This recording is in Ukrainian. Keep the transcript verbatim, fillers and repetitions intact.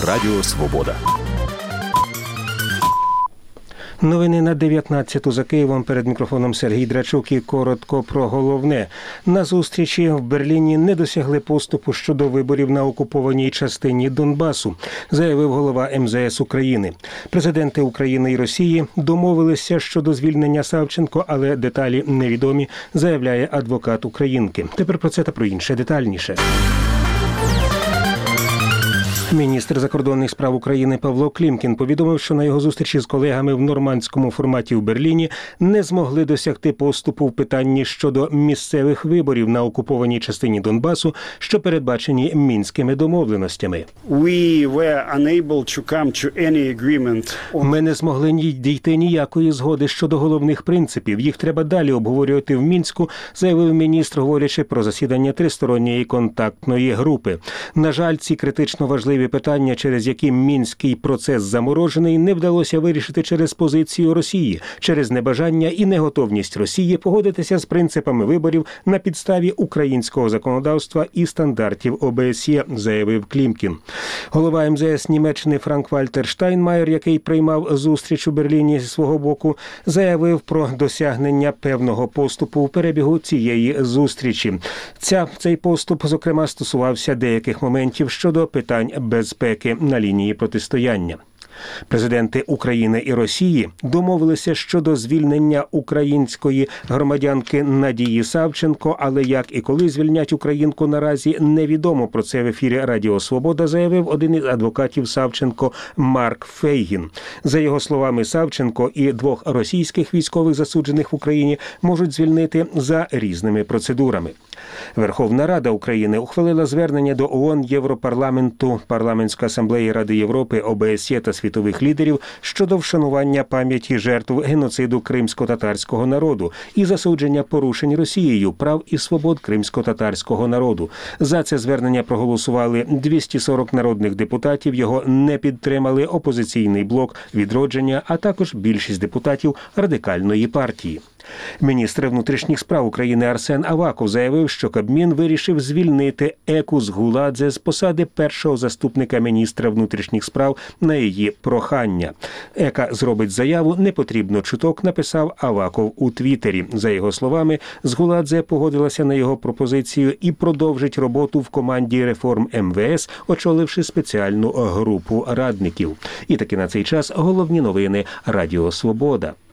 Радіо Свобода. Новини на дев'ятнадцяту за Києвом. Перед мікрофоном Сергій Драчук і коротко про головне. На зустрічі в Берліні не досягли поступу щодо виборів на окупованій частині Донбасу, заявив голова ем зе ес України. Президенти України і Росії домовилися щодо звільнення Савченко, але деталі невідомі, заявляє адвокат українки. Тепер про це та про інше детальніше. Міністр закордонних справ України Павло Клімкін повідомив, що на його зустрічі з колегами в нормандському форматі в Берліні не змогли досягти поступу в питанні щодо місцевих виборів на окупованій частині Донбасу, що передбачені мінськими домовленостями. Ми не змогли дійти ніякої згоди щодо головних принципів. Їх треба далі обговорювати в Мінську, заявив міністр, говорячи про засідання тристоронньої контактної групи. На жаль, ці критично важливі питання, через які мінський процес заморожений, не вдалося вирішити через позицію Росії, через небажання і неготовність Росії погодитися з принципами виборів на підставі українського законодавства і стандартів о бе ес є, заявив Клімкін. Голова ем зе ес Німеччини Франк-Вальтер Штайнмаєр, який приймав зустріч у Берліні зі свого боку, заявив про досягнення певного поступу у перебігу цієї зустрічі. Ця, цей поступ, зокрема, стосувався деяких моментів щодо питань безпеки на лінії протистояння. Президенти України і Росії домовилися щодо звільнення української громадянки Надії Савченко, але як і коли звільнять українку наразі невідомо. Про це в ефірі Радіо Свобода заявив один із адвокатів Савченко Марк Фейгін. За його словами, Савченко і двох російських військових засуджених в Україні можуть звільнити за різними процедурами. Верховна Рада України ухвалила звернення до ООН, Європарламенту, Парламентської асамблеї Ради Європи, о бе ес є та світових лідерів щодо вшанування пам'яті жертв геноциду кримсько-татарського народу і засудження порушень Росією прав і свобод кримсько-татарського народу. За це звернення проголосували двісті сорок народних депутатів, його не підтримали опозиційний блок «Відродження», а також більшість депутатів Радикальної партії. Міністр внутрішніх справ України Арсен Аваков заявив, що Кабмін вирішив звільнити Еку Згуладзе з посади першого заступника міністра внутрішніх справ на її прохання. Ека зробить заяву, не потрібно чуток, написав Аваков у Твіттері. За його словами, Згуладзе погодилася на його пропозицію і продовжить роботу в команді реформ ем ве ес, очоливши спеціальну групу радників. І таки на цей час головні новини Радіо Свобода.